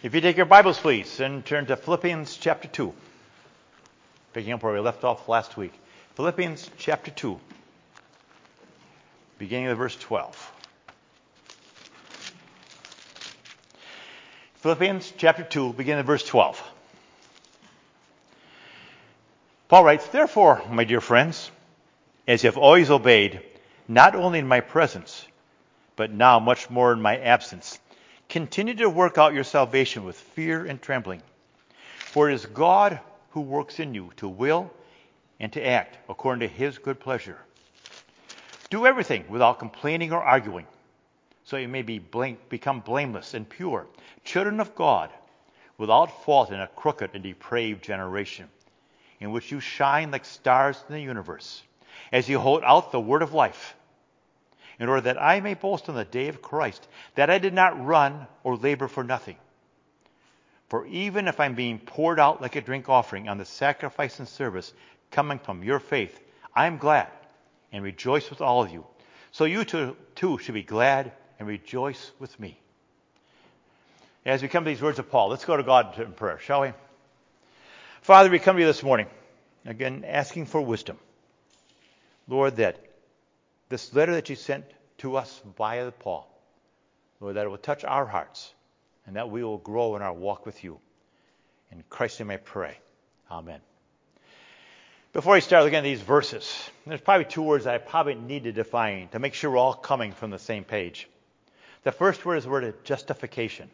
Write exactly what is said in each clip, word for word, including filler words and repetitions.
If you take your Bibles, please, and turn to Philippians chapter two. Picking up where we left off last week. Philippians chapter two, beginning of verse twelve. Philippians chapter two, beginning of verse twelve. Paul writes, "Therefore, my dear friends, as you have always obeyed, not only in my presence, but now much more in my absence, continue to work out your salvation with fear and trembling. For it is God who works in you to will and to act according to his good pleasure. Do everything without complaining or arguing, so you may be blame, become blameless and pure, children of God, without fault in a crooked and depraved generation, in which you shine like stars in the universe, as you hold out the word of life, in order that I may boast on the day of Christ, that I did not run or labor for nothing. For even if I'm being poured out like a drink offering on the sacrifice and service coming from your faith, I am glad and rejoice with all of you. So you too, too should be glad and rejoice with me." As we come to these words of Paul, let's go to God in prayer, shall we? Father, we come to you this morning, again asking for wisdom. Lord, that this letter that you sent to us via Paul, Lord, that it will touch our hearts and that we will grow in our walk with you. In Christ's name I pray. Amen. Before I start looking at these verses, there's probably two words that I probably need to define to make sure we're all coming from the same page. The first word is the word of justification.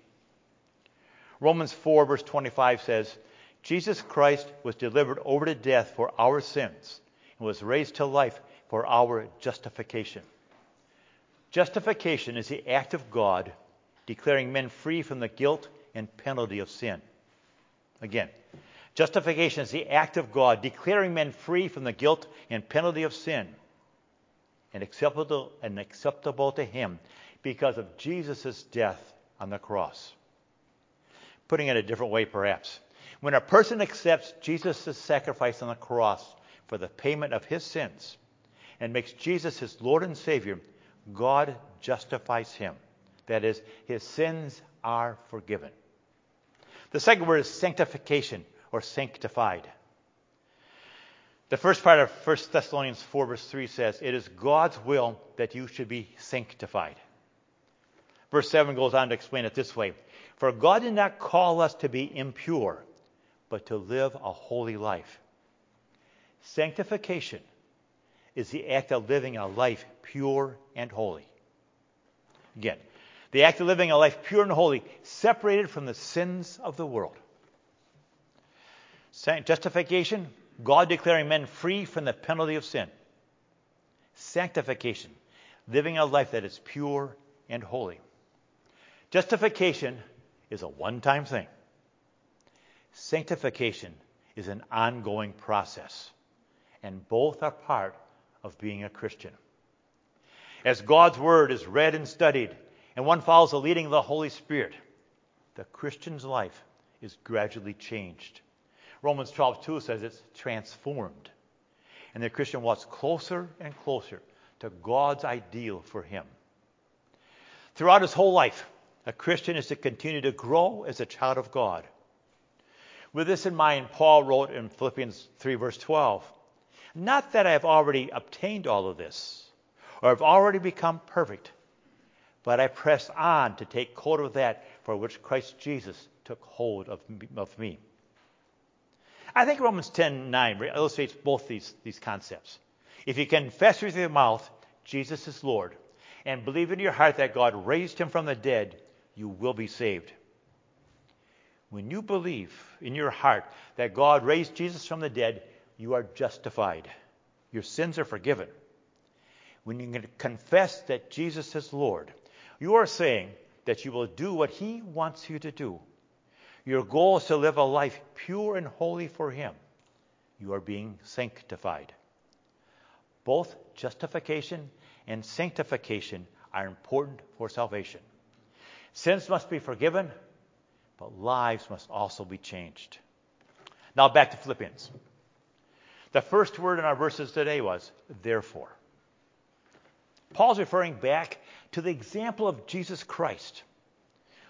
Romans four verse twenty-five says, "Jesus Christ was delivered over to death for our sins and was raised to life for our justification." Justification is the act of God declaring men free from the guilt and penalty of sin. Again, justification is the act of God declaring men free from the guilt and penalty of sin and acceptable, and acceptable to him because of Jesus' death on the cross. Putting it a different way perhaps, when a person accepts Jesus' sacrifice on the cross for the payment of his sins and makes Jesus his Lord and Savior, God justifies him. That is, his sins are forgiven. The second word is sanctification or sanctified. The first part of First Thessalonians four verse three says, "It is God's will that you should be sanctified." Verse seven goes on to explain it this way, "For God did not call us to be impure, but to live a holy life." Sanctification is the act of living a life pure and holy. Again, the act of living a life pure and holy, separated from the sins of the world. Justification, God declaring men free from the penalty of sin. Sanctification, living a life that is pure and holy. Justification is a one-time thing. Sanctification is an ongoing process, and both are part of being a Christian. As God's Word is read and studied, and one follows the leading of the Holy Spirit, the Christian's life is gradually changed. Romans twelve two says it's transformed, and the Christian walks closer and closer to God's ideal for him. Throughout his whole life, a Christian is to continue to grow as a child of God. With this in mind, Paul wrote in Philippians three verse twelve, "Not that I have already obtained all of this, or have already become perfect, but I press on to take hold of that for which Christ Jesus took hold of me." I think Romans ten nine illustrates both these, these concepts. If you confess with your mouth Jesus is Lord, and believe in your heart that God raised him from the dead, you will be saved. When you believe in your heart that God raised Jesus from the dead, you are justified. Your sins are forgiven. When you confess that Jesus is Lord, you are saying that you will do what he wants you to do. Your goal is to live a life pure and holy for him. You are being sanctified. Both justification and sanctification are important for salvation. Sins must be forgiven, but lives must also be changed. Now back to Philippians. The first word in our verses today was therefore. Paul's referring back to the example of Jesus Christ,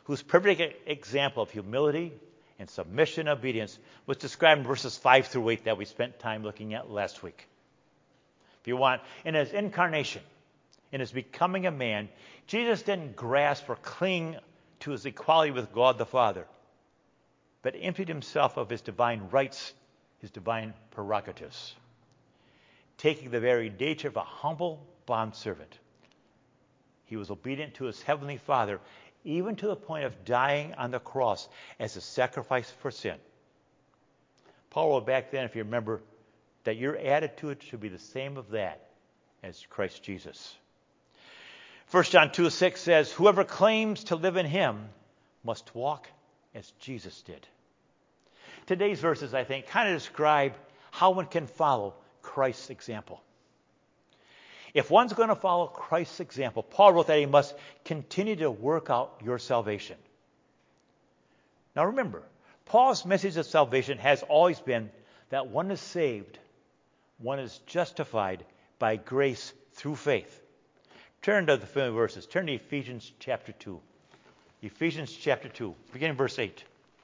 whose perfect example of humility and submission and obedience was described in verses five through eight that we spent time looking at last week. If you want, in his incarnation, in his becoming a man, Jesus didn't grasp or cling to his equality with God the Father, but emptied himself of his divine rights, his divine prerogatives, taking the very nature of a humble bondservant. He was obedient to his heavenly Father, even to the point of dying on the cross as a sacrifice for sin. Paul wrote back then, if you remember, that your attitude should be the same of that as Christ Jesus. First John two six says, whoever claims to live in him must walk as Jesus did. Today's verses, I think, kind of describe how one can follow Christ's example. If one's going to follow Christ's example, Paul wrote that he must continue to work out your salvation. Now remember, Paul's message of salvation has always been that one is saved, one is justified by grace through faith. Turn to the familiar verses. Turn to Ephesians chapter two. Ephesians chapter two, beginning verse eight.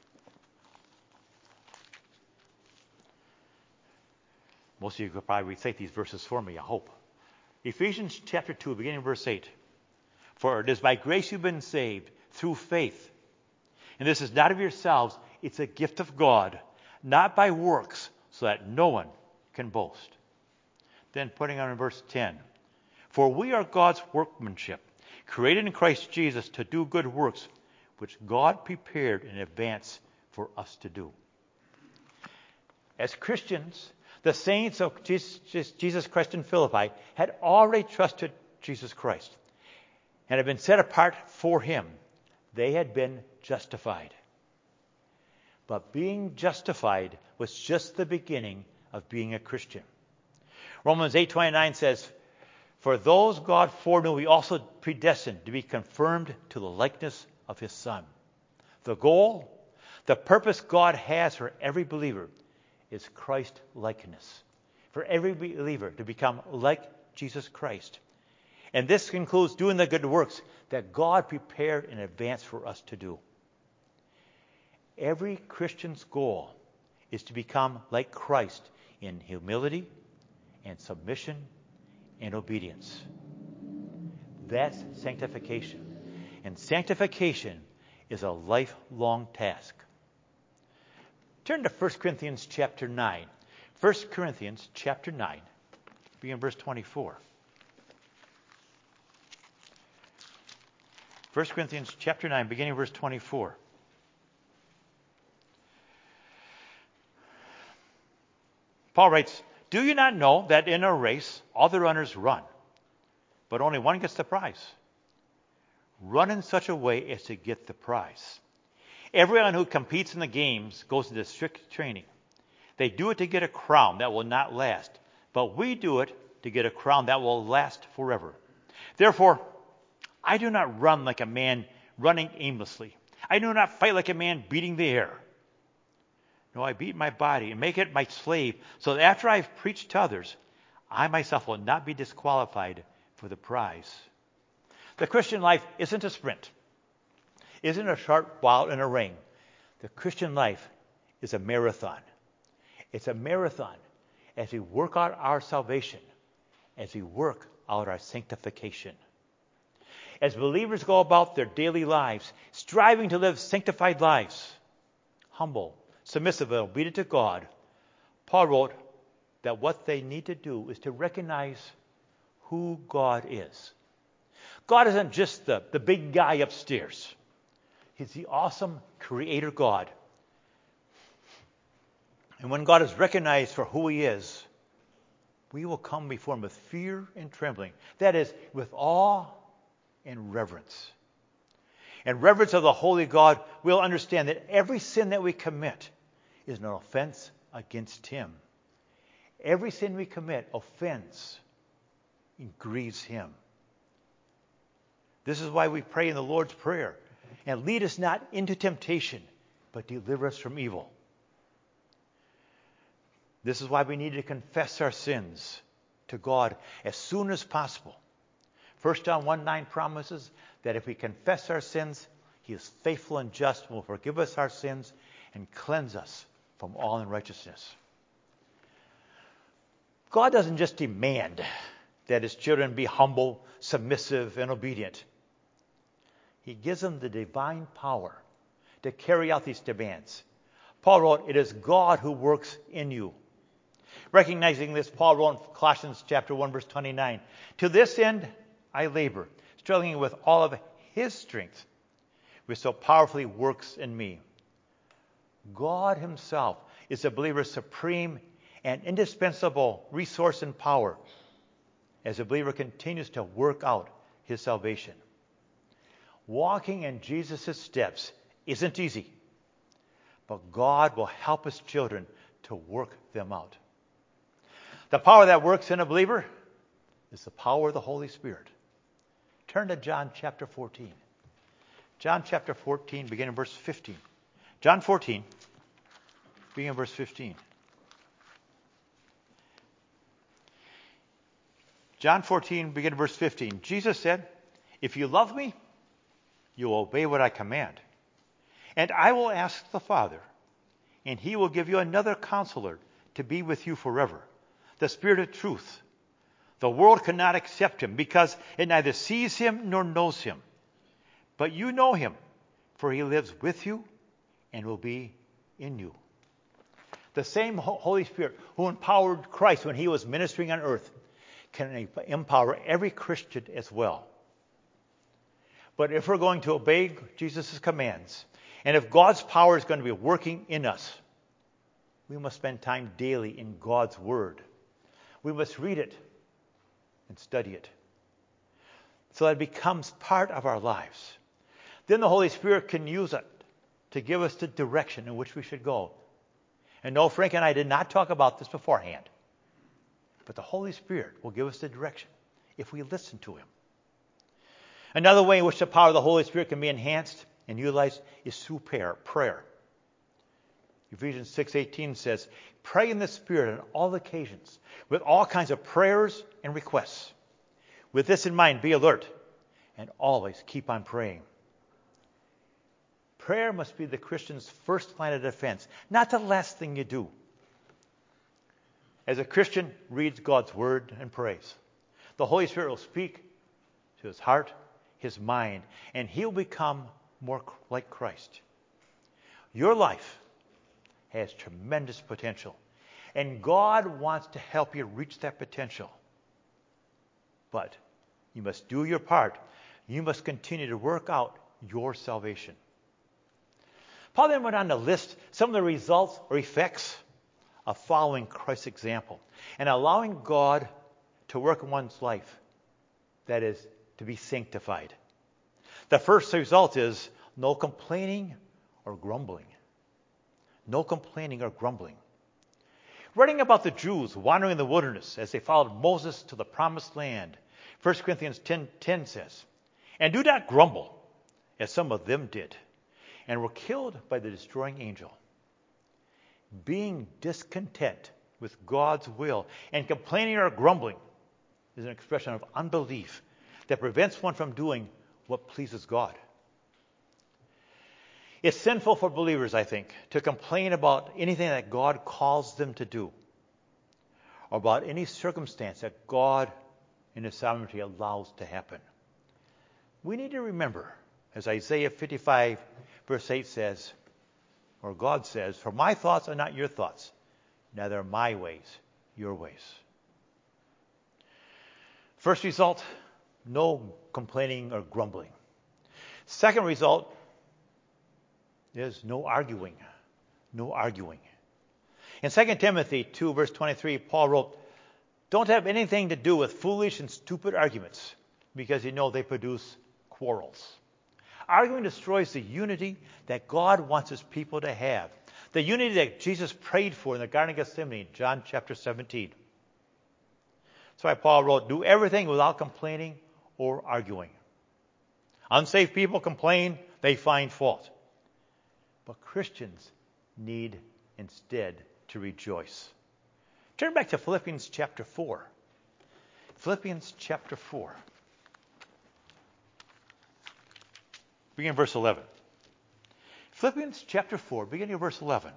Most of you could probably recite these verses for me, I hope. Ephesians chapter two, beginning verse eight. For it is by grace you've been saved through faith. And this is not of yourselves, it's a gift of God, not by works, so that no one can boast. Then putting on in verse ten. For we are God's workmanship, created in Christ Jesus to do good works, which God prepared in advance for us to do. As Christians, the saints of Jesus Christ in Philippi had already trusted Jesus Christ and had been set apart for him. They had been justified. But being justified was just the beginning of being a Christian. Romans eight twenty-nine says, for those God foreknew, he also predestined to be conformed to the likeness of his Son. The goal, the purpose God has for every believer is Christ likeness. For every believer to become like Jesus Christ. And this includes doing the good works that God prepared in advance for us to do. Every Christian's goal is to become like Christ in humility and submission and obedience. That's sanctification. And sanctification is a lifelong task. Turn to First Corinthians chapter nine. First Corinthians chapter nine, beginning verse twenty-four. First Corinthians chapter nine, beginning verse twenty-four. Paul writes, do you not know that in a race all the runners run, but only one gets the prize? Run in such a way as to get the prize. Everyone who competes in the games goes into strict training. They do it to get a crown that will not last, but we do it to get a crown that will last forever. Therefore, I do not run like a man running aimlessly. I do not fight like a man beating the air. No, I beat my body and make it my slave, so that after I have preached to others, I myself will not be disqualified for the prize. The Christian life isn't a sprint, isn't a short while in a ring. The Christian life is a marathon. It's a marathon as we work out our salvation, as we work out our sanctification. As believers go about their daily lives, striving to live sanctified lives, humble, submissive, and obedient to God, Paul wrote that what they need to do is to recognize who God is. God isn't just the, the big guy upstairs. He's the awesome creator God. And when God is recognized for who he is, we will come before him with fear and trembling. That is, with awe and reverence. And reverence of the holy God, we'll understand that every sin that we commit is an offense against him. Every sin we commit offends and grieves him. This is why we pray in the Lord's Prayer. And lead us not into temptation, but deliver us from evil. This is why we need to confess our sins to God as soon as possible. First John one nine promises that if we confess our sins, He is faithful and just and will forgive us our sins and cleanse us from all unrighteousness. God doesn't just demand that his children be humble, submissive, and obedient. He gives them the divine power to carry out these demands. Paul wrote, "It is God who works in you." Recognizing this, Paul wrote in Colossians chapter one, verse twenty-nine, "To this end I labor, struggling with all of his strength, which so powerfully works in me." God himself is the believer's supreme and indispensable resource and power as the believer continues to work out his salvation. Walking in Jesus' steps isn't easy, but God will help his children to work them out. The power that works in a believer is the power of the Holy Spirit. Turn to John chapter fourteen. John chapter fourteen, beginning in verse fifteen. John fourteen, beginning in verse fifteen. John fourteen, beginning in verse fifteen. Jesus said, "If you love me, you will obey what I command. And I will ask the Father, and he will give you another counselor to be with you forever, the Spirit of truth. The world cannot accept him because it neither sees him nor knows him. But you know him, for he lives with you and will be in you." The same Holy Spirit who empowered Christ when he was ministering on earth can empower every Christian as well. But if we're going to obey Jesus' commands, and if God's power is going to be working in us, we must spend time daily in God's Word. We must read it and study it so that it becomes part of our lives. Then the Holy Spirit can use it to give us the direction in which we should go. And no, Frank and I did not talk about this beforehand. But the Holy Spirit will give us the direction if we listen to him. Another way in which the power of the Holy Spirit can be enhanced and utilized is through prayer. prayer. Ephesians six eighteen says, "Pray in the Spirit on all occasions, with all kinds of prayers and requests. With this in mind, be alert and always keep on praying." Prayer must be the Christian's first line of defense, not the last thing you do. As a Christian reads God's Word and prays, the Holy Spirit will speak to his heart, his mind, and he'll become more like Christ. Your life has tremendous potential, and God wants to help you reach that potential. But you must do your part. You must continue to work out your salvation. Paul then went on to list some of the results or effects of following Christ's example and allowing God to work in one's life, that is, to be sanctified. The first result is no complaining or grumbling. No complaining or grumbling. Writing about the Jews wandering in the wilderness as they followed Moses to the promised land, First Corinthians ten ten says, "And do not grumble, as some of them did, and were killed by the destroying angel." Being discontent with God's will and complaining or grumbling is an expression of unbelief that prevents one from doing what pleases God. It's sinful for believers, I think, to complain about anything that God calls them to do or about any circumstance that God in His sovereignty allows to happen. We need to remember, as Isaiah fifty-five verse eight says, or God says, "For my thoughts are not your thoughts, neither are my ways your ways." First result, no complaining or grumbling. Second result is no arguing. No arguing. In Second Timothy two, verse twenty-three, Paul wrote, "Don't have anything to do with foolish and stupid arguments, because you know they produce quarrels." Arguing destroys the unity that God wants His people to have. The unity that Jesus prayed for in the Garden of Gethsemane, John chapter seventeen. That's why Paul wrote, "Do everything without complaining or arguing." Unsaved people complain, they find fault. But Christians need instead to rejoice. Turn back to Philippians chapter four. Philippians chapter four. Begin verse eleven. Philippians chapter four, beginning of verse eleven.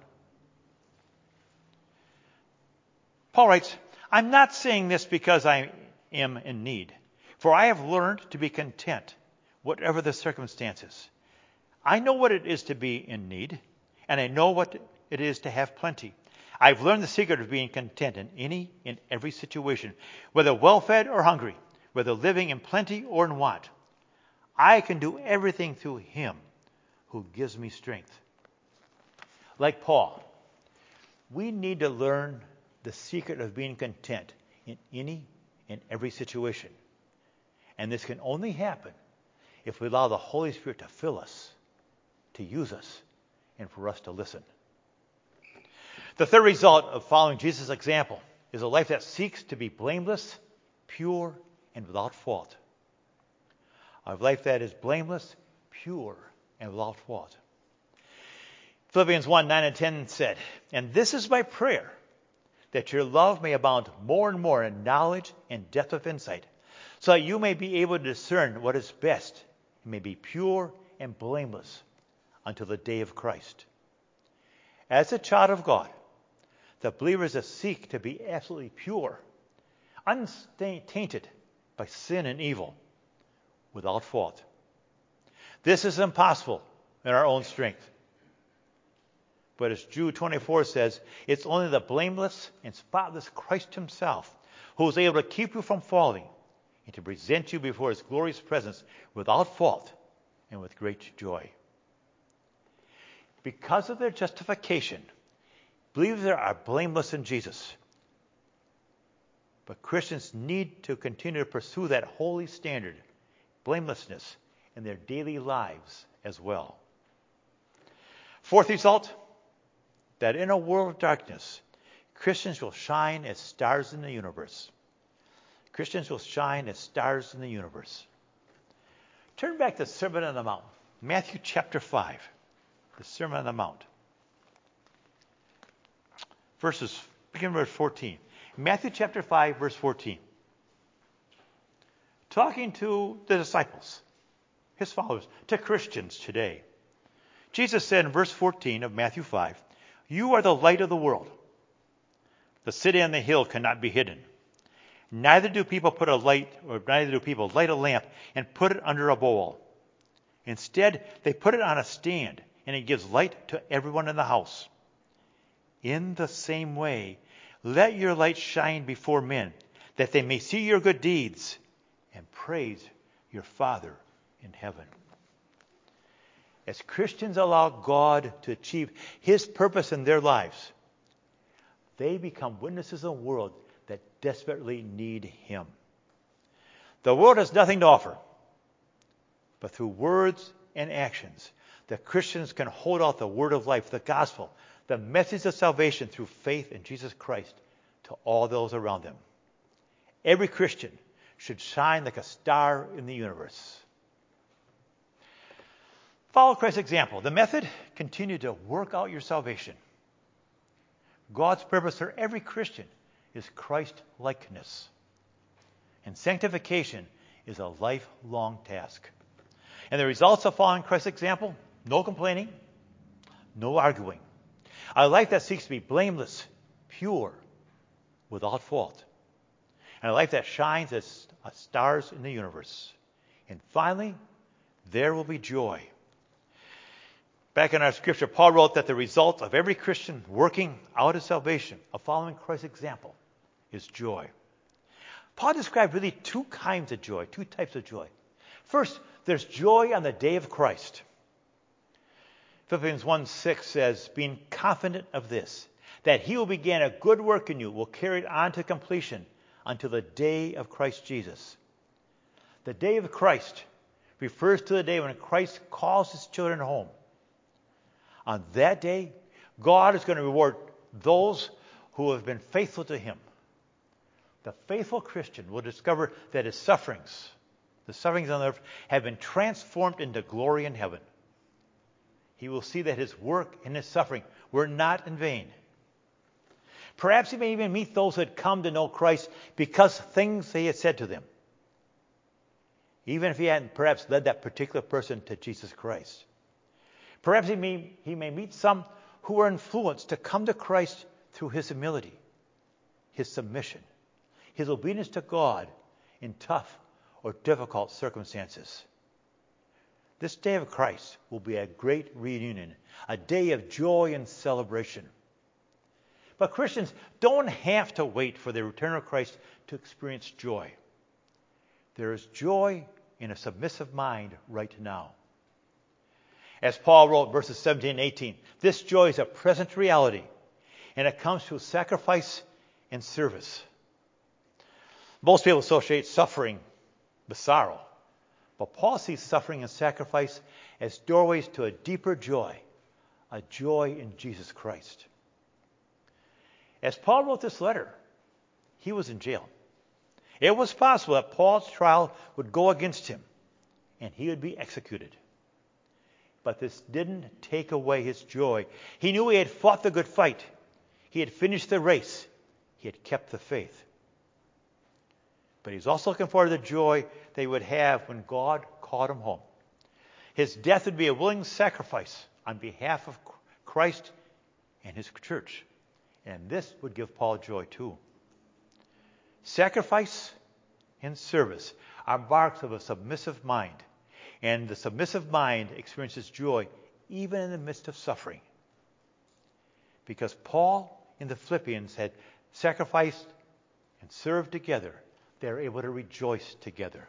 Paul writes, I'm not saying this because I am in need, for I have learned to be content, whatever the circumstances. I know what it is to be in need, and I know what it is to have plenty. I've learned the secret of being content in any and every situation, whether well-fed or hungry, whether living in plenty or in want. I can do everything through him who gives me strength. Like Paul, we need to learn the secret of being content in any and every situation. And this can only happen if we allow the Holy Spirit to fill us, to use us, and for us to listen. The third result of following Jesus' example is a life that seeks to be blameless, pure, and without fault. A life that is blameless, pure, and without fault. Philippians one, nine and ten said, and this is my prayer, that your love may abound more and more in knowledge and depth of insight, so that you may be able to discern what is best, and may be pure and blameless until the day of Christ. As a child of God, the believers that seek to be absolutely pure, untainted by sin and evil, without fault. This is impossible in our own strength. But as Jude twenty-four says, it's only the blameless and spotless Christ himself who is able to keep you from falling and to present you before his glorious presence without fault and with great joy. Because of their justification, believers are blameless in Jesus. But Christians need to continue to pursue that holy standard, blamelessness, in their daily lives as well. Fourth result, that in a world of darkness, Christians will shine as stars in the universe. Christians will shine as stars in the universe. Turn back to the Sermon on the Mount, Matthew chapter five, the Sermon on the Mount. Verses, begin verse fourteen. Matthew chapter five, verse fourteen. Talking to the disciples, his followers, to Christians today. Jesus said in verse fourteen of Matthew five, you are the light of the world. The city on the hill cannot be hidden. Neither do people put a light, or neither do people light a lamp and put it under a bowl. Instead, they put it on a stand, and it gives light to everyone in the house. In the same way, let your light shine before men, that they may see your good deeds and praise your Father in heaven. As Christians allow God to achieve his purpose in their lives, they become witnesses in a world that desperately need him. The world has nothing to offer, but through words and actions, the Christians can hold out the word of life, the gospel, the message of salvation through faith in Jesus Christ to all those around them. Every Christian should shine like a star in the universe. Follow Christ's example. The method, continue to work out your salvation. God's purpose for every Christian is Christ-likeness. And sanctification is a lifelong task. And the results of following Christ's example, no complaining, no arguing. A life that seeks to be blameless, pure, without fault. And a life that shines as stars in the universe. And finally, there will be joy. Back in our scripture, Paul wrote that the result of every Christian working out his salvation, of following Christ's example, is joy. Paul described really two kinds of joy, two types of joy. First, there's joy on the day of Christ. Philippians one six says, being confident of this, that he who began a good work in you will carry it on to completion until the day of Christ Jesus. The day of Christ refers to the day when Christ calls his children home. On that day, God is going to reward those who have been faithful to him. The faithful Christian will discover that his sufferings, the sufferings on earth, have been transformed into glory in heaven. He will see that his work and his suffering were not in vain. Perhaps he may even meet those who had come to know Christ because things he had said to them, even if he hadn't perhaps led that particular person to Jesus Christ. Perhaps he may, he may meet some who are influenced to come to Christ through his humility, his submission, his obedience to God in tough or difficult circumstances. This day of Christ will be a great reunion, a day of joy and celebration. But Christians don't have to wait for the return of Christ to experience joy. There is joy in a submissive mind right now. As Paul wrote, verses seventeen and eighteen, this joy is a present reality, and it comes through sacrifice and service. Most people associate suffering with sorrow, but Paul sees suffering and sacrifice as doorways to a deeper joy, a joy in Jesus Christ. As Paul wrote this letter, he was in jail. It was possible that Paul's trial would go against him, and he would be executed. But this didn't take away his joy. He knew he had fought the good fight. He had finished the race. He had kept the faith. But he was also looking forward to the joy they would have when God called him home. His death would be a willing sacrifice on behalf of Christ and his church. And this would give Paul joy too. Sacrifice and service are marks of a submissive mind. And the submissive mind experiences joy even in the midst of suffering. Because Paul in the Philippians had sacrificed and served together, they are able to rejoice together.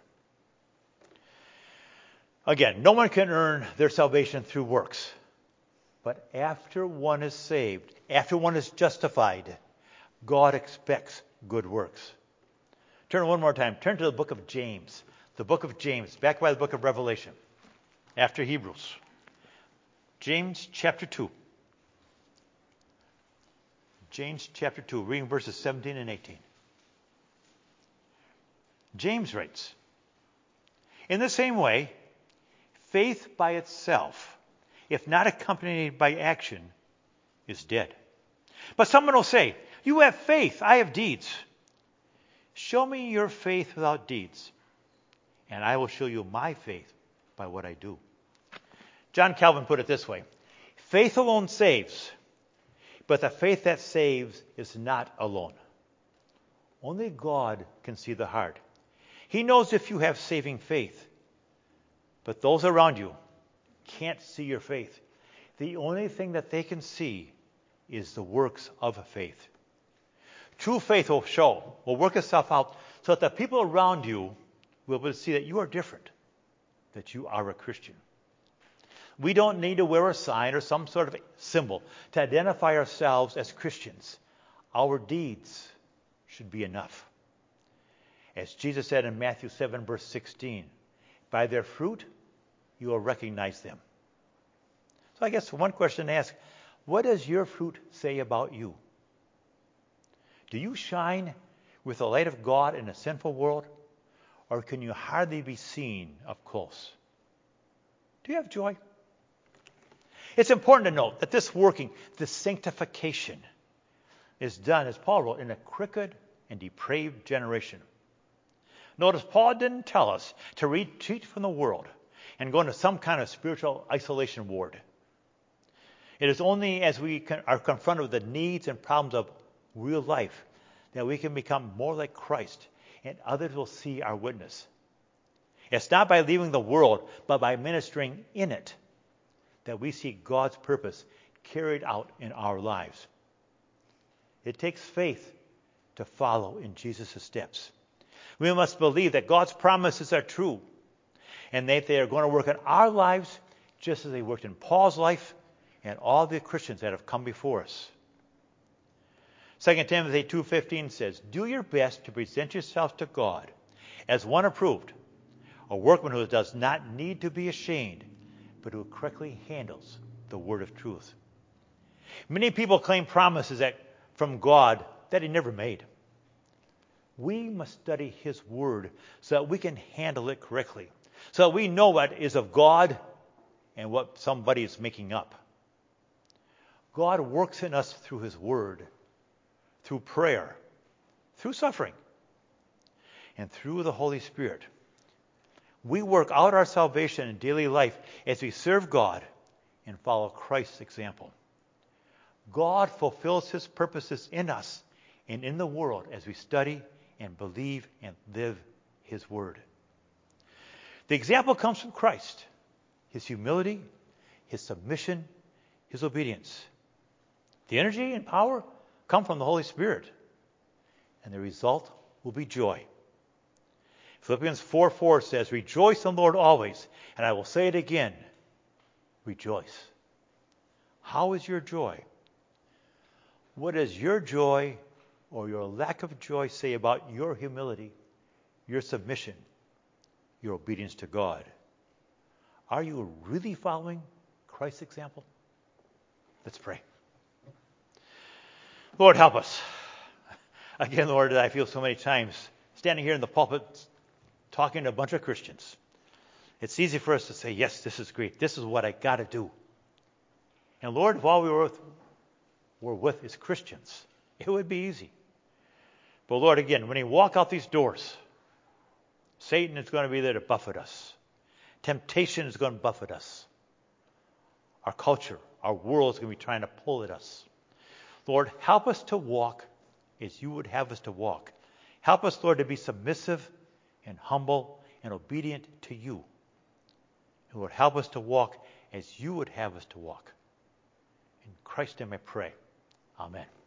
Again, no one can earn their salvation through works. But after one is saved, after one is justified, God expects good works. Turn one more time. Turn to the book of James. The book of James, back by the book of Revelation, after Hebrews. James chapter two. James chapter two, reading verses seventeen and eighteen. James writes, in the same way, faith by itself, if not accompanied by action, is dead. But someone will say, you have faith, I have deeds. Show me your faith without deeds, and I will show you my faith by what I do. John Calvin put it this way, faith alone saves, but the faith that saves is not alone. Only God can see the heart. He knows if you have saving faith, but those around you can't see your faith. The only thing that they can see is the works of faith. True faith will show, will work itself out so that the people around you will be able to see that you are different, that you are a Christian. We don't need to wear a sign or some sort of symbol to identify ourselves as Christians. Our deeds should be enough. As Jesus said in Matthew seven, verse sixteen, by their fruit you will recognize them. So I guess one question to ask, what does your fruit say about you? Do you shine with the light of God in a sinful world, or can you hardly be seen up close? Do you have joy? It's important to note that this working, this sanctification, is done, as Paul wrote, in a crooked and depraved generation. Notice Paul didn't tell us to retreat from the world and go into some kind of spiritual isolation ward. It is only as we are confronted with the needs and problems of real life that we can become more like Christ, and others will see our witness. It's not by leaving the world, but by ministering in it, that we see God's purpose carried out in our lives. It takes faith to follow in Jesus' steps. We must believe that God's promises are true, and that they are going to work in our lives just as they worked in Paul's life and all the Christians that have come before us. Second Timothy two fifteen says, do your best to present yourself to God as one approved, a workman who does not need to be ashamed, but who correctly handles the word of truth. Many people claim promises that from God that he never made. We must study his word so that we can handle it correctly, so that we know what is of God and what somebody is making up. God works in us through his word, through prayer, through suffering, and through the Holy Spirit. We work out our salvation in daily life as we serve God and follow Christ's example. God fulfills his purposes in us and in the world as we study and believe and live his word. The example comes from Christ, his humility, his submission, his obedience. The energy and power come from the Holy Spirit, and the result will be joy. Philippians four four says, "Rejoice in the Lord always," and I will say it again, rejoice. How is your joy? What does your joy or your lack of joy say about your humility, your submission, your obedience to God? Are you really following Christ's example? Let's pray. Lord, help us. Again, Lord, I feel so many times standing here in the pulpit talking to a bunch of Christians. It's easy for us to say, yes, this is great. This is what I got to do. And Lord, if all we were with, were with is Christians, it would be easy. But Lord, again, when you walk out these doors, Satan is going to be there to buffet us. Temptation is going to buffet us. Our culture, our world is going to be trying to pull at us. Lord, help us to walk as you would have us to walk. Help us, Lord, to be submissive and humble and obedient to you. And Lord, help us to walk as you would have us to walk. In Christ's name I pray. Amen.